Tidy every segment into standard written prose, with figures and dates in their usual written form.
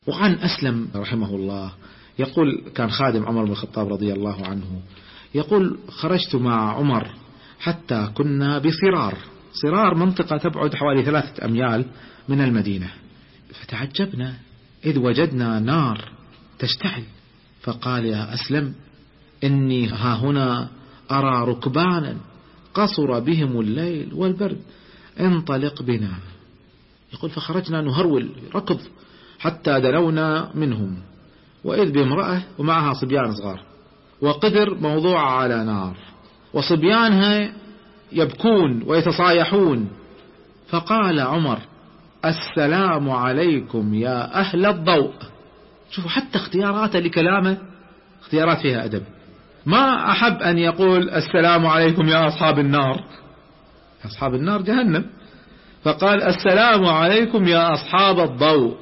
وعن أسلم رحمه الله يقول كان خادم عمر بن الخطاب رضي الله عنه، يقول خرجت مع عمر حتى كنا بصرار. صرار منطقة تبعد حوالي 3 أميال من المدينة، فتعجبنا إذ وجدنا نار تشتعل، فقال يا أسلم إني ها هنا أرى ركبانا قصر بهم الليل والبرد، انطلق بنا. يقول فخرجنا نهرول ركض حتى دنونا منهم، وإذ بامرأة ومعها صبيان صغار، وقدر موضوع على نار، وصبيانها يبكون ويتصايحون. فقال عمر السلام عليكم يا أهل الضوء. شوفوا حتى اختياراته لكلامه اختيارات فيها أدب، ما أحب أن يقول السلام عليكم يا أصحاب النار، أصحاب النار جهنم، فقال السلام عليكم يا أصحاب الضوء.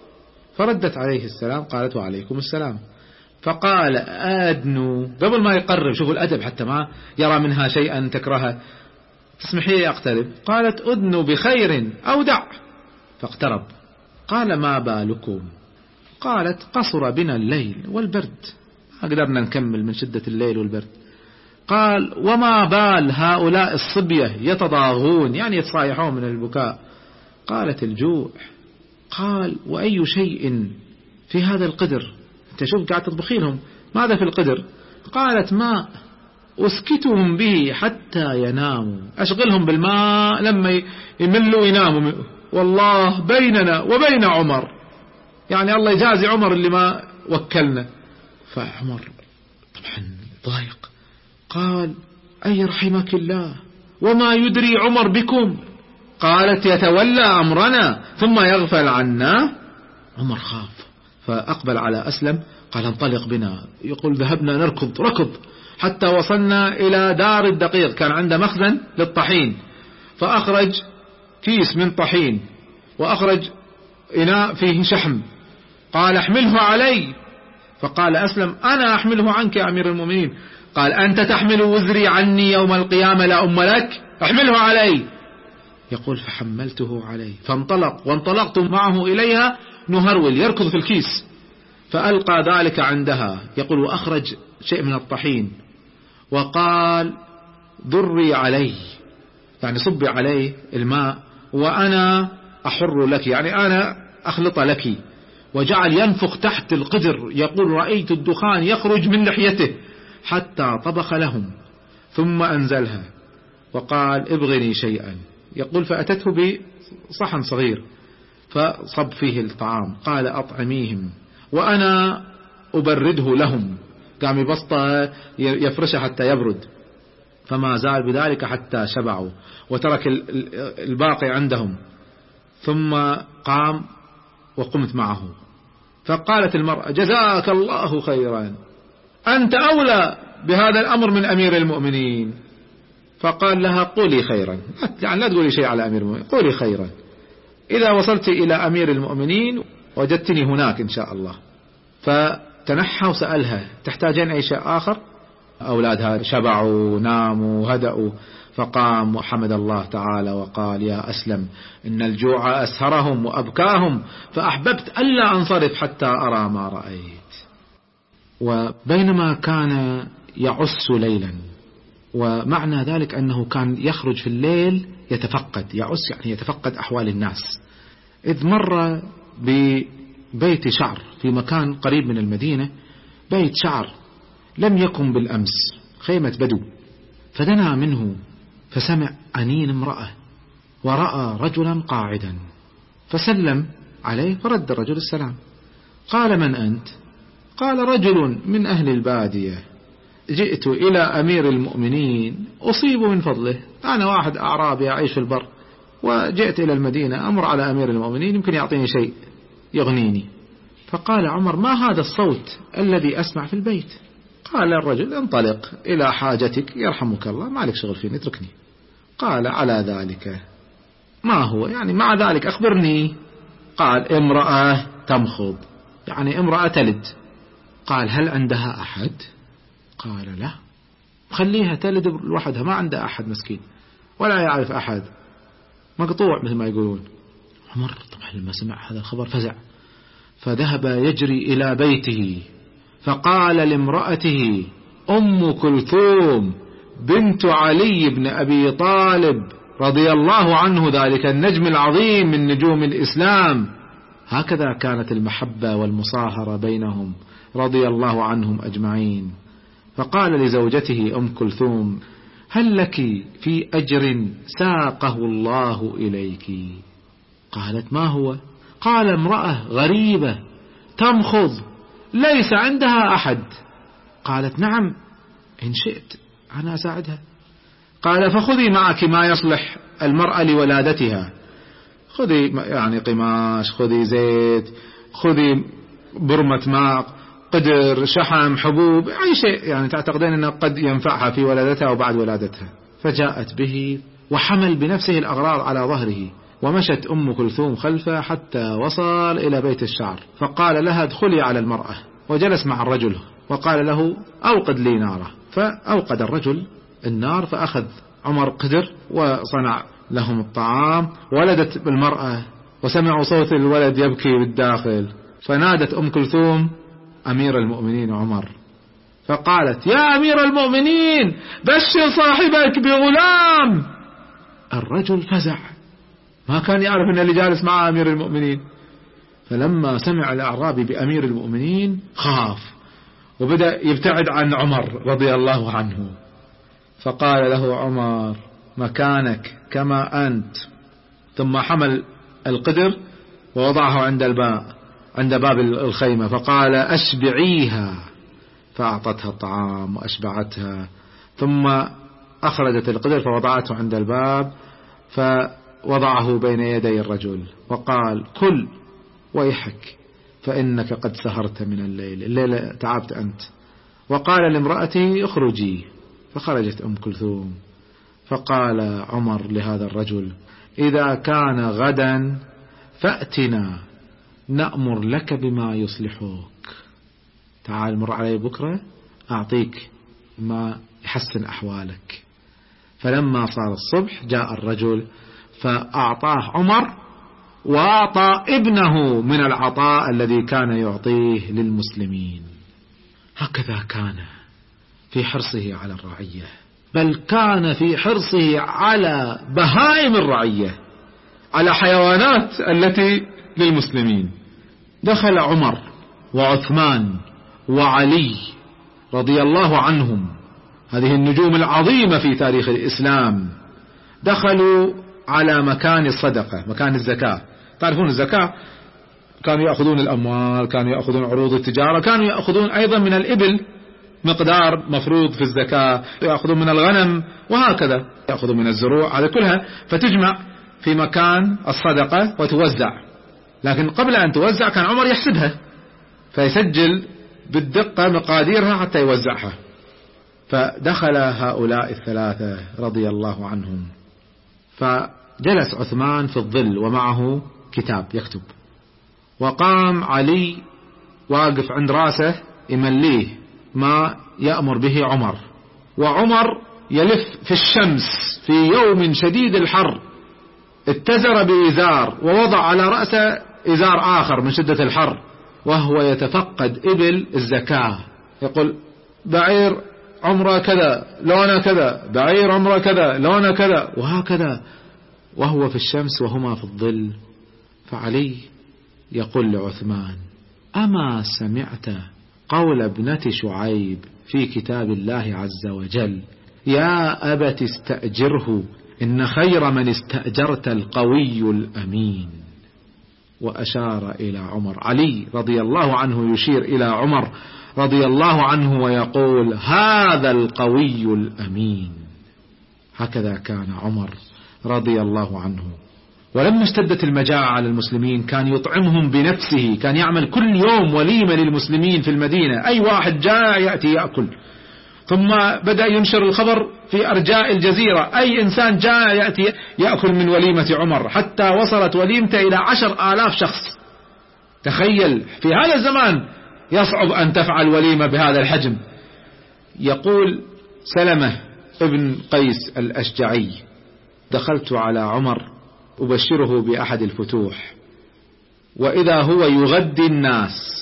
فردت عليه السلام قالت وعليكم السلام. فقال أدنوا قبل ما يقرب، شوفوا الأدب حتى ما يرى منها شيئا تكرهه، تسمحي لي أقترب؟ قالت أدنوا بخير أو دع. فاقترب. قال ما بالكم؟ قالت قصر بنا الليل والبرد، ما قدرنا نكمل من شدة الليل والبرد. قال وما بال هؤلاء الصبية يتضاغون، يعني يتصايحون من البكاء. قالت الجوع. قال وأي شيء في هذا القدر؟ انت شوف قاعد تطبخي لهم، ماذا في القدر؟ قالت ماء أسكتهم به حتى يناموا، أشغلهم بالماء لما يملوا يناموا، والله بيننا وبين عمر، يعني الله يجازي عمر اللي ما وكلنا. فعمر طبعا ضايق، قال أي رحمك الله وما يدري عمر بكم؟ قالت يتولى أمرنا ثم يغفل عنا. عمر خاف فأقبل على أسلم قال انطلق بنا. يقول ذهبنا نركض ركض حتى وصلنا إلى دار الدقيق، كان عنده مخزن للطحين، فأخرج كيس من طحين وأخرج إناء فيه شحم، قال احمله علي. فقال أسلم أنا أحمله عنك يا أمير المؤمنين. قال أنت تحمل وزري عني يوم القيامة لا أم لك، احمله علي. يقول فحملته عليه، فانطلق وانطلقت معه إليها نهرول يركض في الكيس، فألقى ذلك عندها. يقول وأخرج شيء من الطحين وقال ذري عليه، يعني صبي عليه الماء وأنا أحر لك، يعني أنا أخلط لك. وجعل ينفخ تحت القدر، يقول رأيت الدخان يخرج من لحيته حتى طبخ لهم ثم أنزلها وقال ابغني شيئا. يقول فأتته بصحن صغير فصب فيه الطعام، قال أطعميهم وأنا أبرده لهم، قام يبسطه يفرشه حتى يبرد، فما زال بذلك حتى شبعوا وترك الباقي عندهم. ثم قام وقمت معه، فقالت المرأة جزاك الله خيرا، أنت أولى بهذا الأمر من أمير المؤمنين. فقال لها قولي خيرا، يعني لا تقولي شيء على أمير المؤمنين، قولي خيرا، إذا وصلت إلى أمير المؤمنين وجدتني هناك إن شاء الله. فتنحى وسألها تحتاجين أي شيء آخر؟ أولادها شبعوا ناموا هدأوا، فقام وحمد الله تعالى وقال يا أسلم إن الجوع أسهرهم وأبكاهم، فأحببت ألا أنصرف حتى أرى ما رأيت. وبينما كان يعس ليلا، ومعنى ذلك أنه كان يخرج في الليل يتفقد، يعس يعني يتفقد أحوال الناس، إذ مر ببيت شعر في مكان قريب من المدينة، بيت شعر لم يكن بالأمس، خيمة بدو، فدنا منه فسمع أنين امرأة ورأى رجلا قاعدا، فسلم عليه فرد الرجل السلام. قال من أنت؟ قال رجل من أهل البادية، جئت إلى أمير المؤمنين أصيب من فضله، أنا واحد أعرابي أعيش في البر وجئت إلى المدينة أمر على أمير المؤمنين يمكن يعطيني شيء يغنيني. فقال عمر ما هذا الصوت الذي أسمع في البيت؟ قال الرجل انطلق إلى حاجتك يرحمك الله، ما عليك شغل فيني اتركني. قال على ذلك ما هو، يعني مع ذلك أخبرني. قال امرأة تمخض، يعني امرأة تلد. قال هل عندها أحد؟ قال لا، خليها تلد لوحدها، ما عندها أحد مسكين ولا يعرف أحد، مقطوع مثل ما يقولون. عمر طبعا لما سمع هذا الخبر فزع، فذهب يجري إلى بيته فقال لامرأته أم كلثوم بنت علي بن أبي طالب رضي الله عنه، ذلك النجم العظيم من نجوم الإسلام، هكذا كانت المحبة والمصاهرة بينهم رضي الله عنهم أجمعين. فقال لزوجته أم كلثوم هل لك في أجر ساقه الله إليك؟ قالت ما هو؟ قال امرأة غريبة تمخض ليس عندها أحد. قالت نعم إن شئت أنا أساعدها. قال فخذي معك ما يصلح المرأة لولادتها، خذي يعني قماش، خذي زيت، خذي برمة ماء، قدر، شحم، حبوب، أي شيء يعني تعتقدين أنه قد ينفعها في ولادتها وبعد ولادتها. فجاءت به وحمل بنفسه الأغراض على ظهره، ومشت أم كلثوم خلفه حتى وصل إلى بيت الشعر، فقال لها ادخلي على المرأة، وجلس مع الرجل وقال له أوقد لي ناره، فأوقد الرجل النار، فأخذ عمر قدر وصنع لهم الطعام. ولدت المرأة وسمعوا صوت الولد يبكي بالداخل، فنادت أم كلثوم أمير المؤمنين عمر، فقالت يا أمير المؤمنين بشر صاحبك بغلام. الرجل فزع، ما كان يعرف أن اللي جالس مع أمير المؤمنين، فلما سمع الأعرابي بأمير المؤمنين خاف وبدأ يبتعد عن عمر رضي الله عنه. فقال له عمر مكانك كما أنت، ثم حمل القدر ووضعه عند باب الخيمة، فقال أشبعيها، فأعطتها الطعام وأشبعتها، ثم أخرجت القدر فوضعته عند الباب، فوضعه بين يدي الرجل وقال كل ويحك فإنك قد سهرت من الليلة تعبت أنت. وقال لامرأته اخرجي، فخرجت أم كلثوم. فقال عمر لهذا الرجل إذا كان غدا فأتنا نأمر لك بما يصلحك، تعال مر علي بكرة أعطيك ما يحسن أحوالك. فلما صار الصبح جاء الرجل فأعطاه عمر وأعطى ابنه من العطاء الذي كان يعطيه للمسلمين. هكذا كان في حرصه على الرعية، بل كان في حرصه على بهائم الرعية، على حيوانات التي للمسلمين. دخل عمر وعثمان وعلي رضي الله عنهم، هذه النجوم العظيمة في تاريخ الإسلام، دخلوا على مكان الصدقة، مكان الزكاة. تعرفون الزكاة كانوا يأخذون الأموال، كانوا يأخذون عروض التجارة، كانوا يأخذون أيضا من الإبل مقدار مفروض في الزكاة، يأخذون من الغنم، وهكذا يأخذون من الزروع، هذا كلها فتجمع في مكان الصدقة وتوزع. لكن قبل أن توزع كان عمر يحسبها فيسجل بالدقة مقاديرها حتى يوزعها. فدخل هؤلاء الثلاثة رضي الله عنهم، فجلس عثمان في الظل ومعه كتاب يكتب، وقام علي واقف عند راسه يمليه ما يأمر به عمر، وعمر يلف في الشمس في يوم شديد الحر، اتزر بإزار ووضع على رأسه إزار آخر من شدة الحر، وهو يتفقد إبل الزكاة، يقول بعير عمره كذا لونه كذا، بعير عمره كذا لونه كذا، وهكذا وهو في الشمس وهما في الظل. فعلي يقول لعثمان أما سمعت قول ابنة شعيب في كتاب الله عز وجل يا أبت استأجره إن خير من استأجرت القوي الأمين؟ وأشار إلى عمر. علي رضي الله عنه يشير إلى عمر رضي الله عنه ويقول هذا القوي الأمين. هكذا كان عمر رضي الله عنه. ولما اشتدت المجاعة على المسلمين كان يطعمهم بنفسه، كان يعمل كل يوم وليمة للمسلمين في المدينة، أي واحد جاء يأتي يأكل. ثم بدأ ينشر الخبر في أرجاء الجزيرة، أي إنسان جاء يأتي يأكل من وليمة عمر، حتى وصلت وليمته إلى 10,000 شخص. تخيل في هذا الزمان يصعب أن تفعل وليمة بهذا الحجم. يقول سلمة ابن قيس الأشجعي دخلت على عمر أبشره بأحد الفتوح، وإذا هو يغدي الناس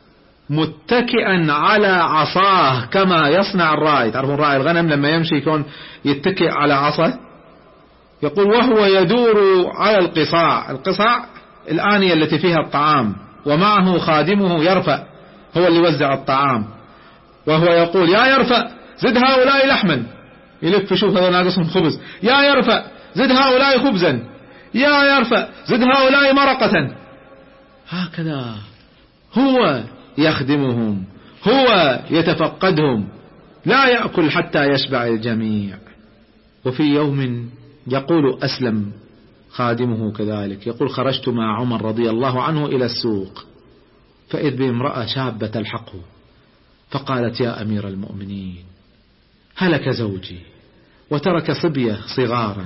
متكئا على عصاه كما يصنع الراعي. تعرفون راعي الغنم لما يمشي يكون يتكئ على عصا؟ يقول وهو يدور على القصاع. القصاع الآنية التي فيها الطعام، ومعه خادمه يرفع، هو اللي يوزع الطعام، وهو يقول يا يرفع زد هؤلاء لحما، يلف يشوف هذا ناقصهم خبز، يا يرفع زد هؤلاء خبزا، يا يرفع زد هؤلاء مرقة. هكذا هو يخدمهم، هو يتفقدهم، لا يأكل حتى يشبع الجميع. وفي يوم يقول أسلم خادمه كذلك، يقول خرجت مع عمر رضي الله عنه إلى السوق، فإذ بامرأة شابة تلحقه، فقالت يا أمير المؤمنين هلك زوجي وترك صبية صغارا،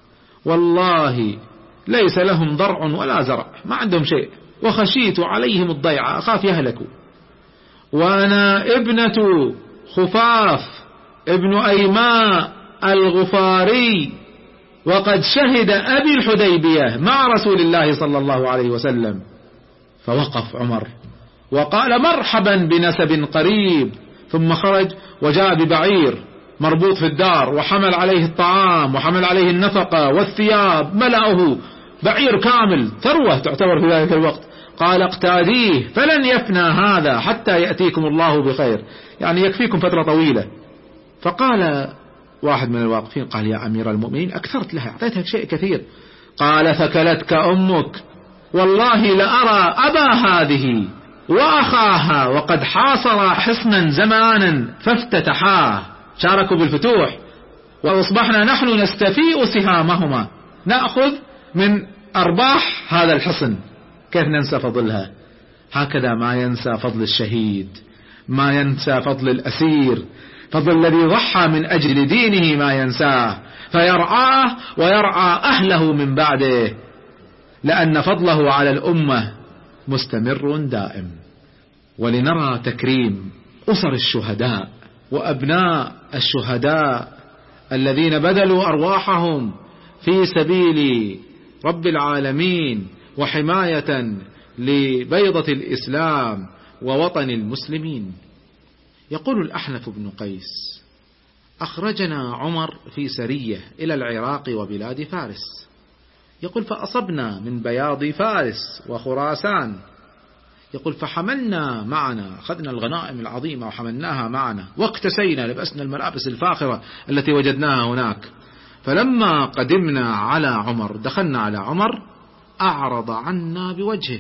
والله ليس لهم ضرع ولا زرع، ما عندهم شيء، وخشيت عليهم الضيعة، أخاف يهلكوا، وأنا ابنة خفاف ابن أيماء الغفاري، وقد شهد أبي الحديبية مع رسول الله صلى الله عليه وسلم. فوقف عمر وقال مرحبا بنسب قريب، ثم خرج وجاء ببعير مربوط في الدار، وحمل عليه الطعام وحمل عليه النفقة والثياب، ملأه بعير كامل، ثروة تعتبر في ذلك الوقت. قال اقتاديه فلن يفنى هذا حتى يأتيكم الله بخير، يعني يكفيكم فترة طويلة. فقال واحد من الواقفين قال يا أمير المؤمنين أكثرت لها، أعطيتها شيء كثير. قال ثكلتك أمك، والله لأرى أبا هذه وأخاها وقد حاصر حصنا زمانا فافتتحاه، شاركوا بالفتوح، وأصبحنا نحن نستفيء سهامهما، نأخذ من أرباح هذا الحصن، كيف ننسى فضلها؟ هكذا ما ينسى فضل الشهيد، ما ينسى فضل الأسير، فضل الذي ضحى من أجل دينه ما ينساه، فيرعاه ويرعى أهله من بعده، لأن فضله على الأمة مستمر دائم. ولنرى تكريم أسر الشهداء وأبناء الشهداء الذين بذلوا أرواحهم في سبيل رب العالمين وحماية لبيضة الإسلام ووطن المسلمين. يقول الأحنف بن قيس أخرجنا عمر في سرية إلى العراق وبلاد فارس، يقول فأصبنا من بياض فارس وخراسان، يقول فحملنا معنا، أخذنا الغنائم العظيمة وحملناها معنا، واكتسينا، لبسنا الملابس الفاخرة التي وجدناها هناك. فلما قدمنا على عمر، دخلنا على عمر، أعرض عنا بوجهه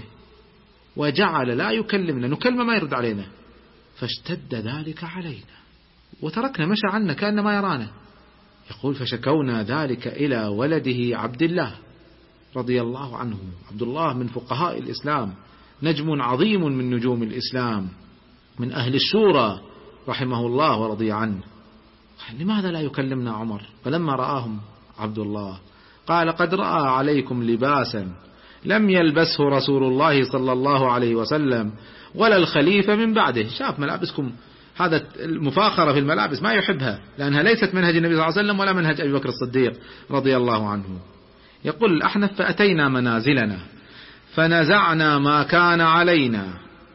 وجعل لا يكلمنا، نكلم ما يرد علينا، فاشتد ذلك علينا وتركنا، مشى عنا كأن ما يرانا. يقول فشكونا ذلك إلى ولده عبد الله رضي الله عنه. عبد الله من فقهاء الإسلام، نجم عظيم من نجوم الإسلام، من أهل الشورى رحمه الله ورضي عنه. لماذا لا يكلمنا عمر؟ فلما رآهم عبد الله قال قد رأى عليكم لباسا لم يلبسه رسول الله صلى الله عليه وسلم ولا الخليفة من بعده. شاف ملابسكم، هذا المفاخرة في الملابس ما يحبها، لأنها ليست منهج النبي صلى الله عليه وسلم ولا منهج أبي بكر الصديق رضي الله عنه. يقول الأحنف فأتينا منازلنا فنزعنا ما كان علينا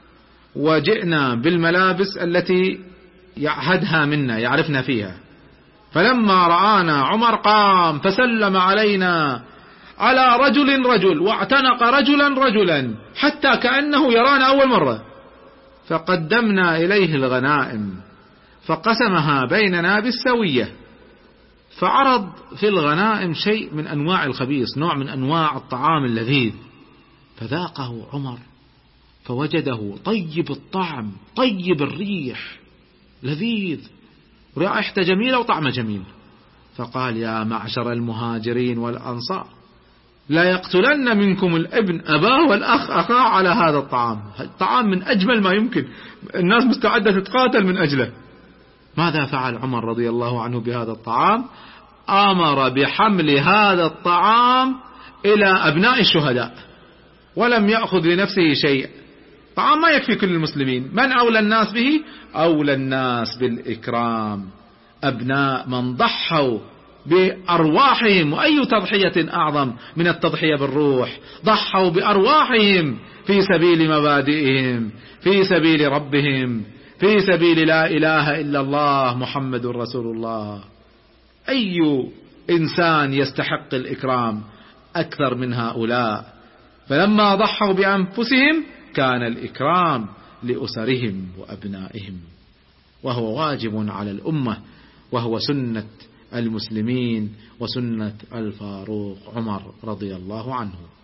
وجئنا بالملابس التي يعهدها منا، يعرفنا فيها. فلما رآنا عمر قام فسلم علينا على رجل واعتنق رجلا حتى كأنه يرانا أول مرة. فقدمنا إليه الغنائم فقسمها بيننا بالسوية، فعرض في الغنائم شيء من أنواع الخبيث، نوع من أنواع الطعام اللذيذ، فذاقه عمر فوجده طيب الطعم طيب الريح لذيذ، رائحته جميلة وطعمه جميل. فقال يا معشر المهاجرين والأنصار لا يقتلن منكم الابن أباه والأخ أخاه على هذا الطعام، الطعام من أجمل ما يمكن، الناس مستعدة تتقاتل من أجله. ماذا فعل عمر رضي الله عنه بهذا الطعام؟ أمر بحمل هذا الطعام إلى أبناء الشهداء، ولم يأخذ لنفسه شيء. طعام ما يكفي كل المسلمين، من أولى الناس به؟ أولى الناس بالإكرام أبناء من ضحوا بأرواحهم، وأي تضحية أعظم من التضحية بالروح؟ ضحوا بأرواحهم في سبيل مبادئهم، في سبيل ربهم، في سبيل لا إله إلا الله محمد رسول الله. أي إنسان يستحق الإكرام أكثر من هؤلاء؟ فلما ضحوا بأنفسهم كان الإكرام لأسرهم وأبنائهم، وهو واجب على الأمة، وهو سنة المسلمين وسنة الفاروق عمر رضي الله عنه.